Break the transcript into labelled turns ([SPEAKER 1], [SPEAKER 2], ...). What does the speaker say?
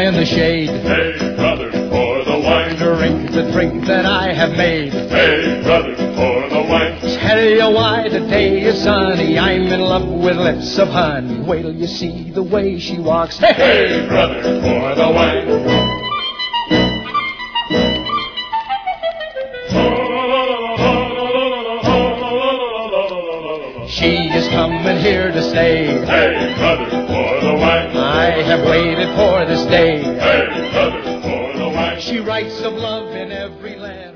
[SPEAKER 1] in the shade.
[SPEAKER 2] Hey, brother, pour the wine.
[SPEAKER 1] Drink the drink that I have made.
[SPEAKER 2] Hey, brother, pour the wine.
[SPEAKER 1] Tell you why the day is sunny. I'm in love with lips of honey. Wait till you see the way she walks. Hey,
[SPEAKER 2] Hey, brother, pour the wine.
[SPEAKER 1] she is coming here to stay.
[SPEAKER 2] Hey, brother, pour the wine.
[SPEAKER 1] I have waited for this day.
[SPEAKER 2] Hey, brother, pour the wine.
[SPEAKER 1] She writes of love in every letter.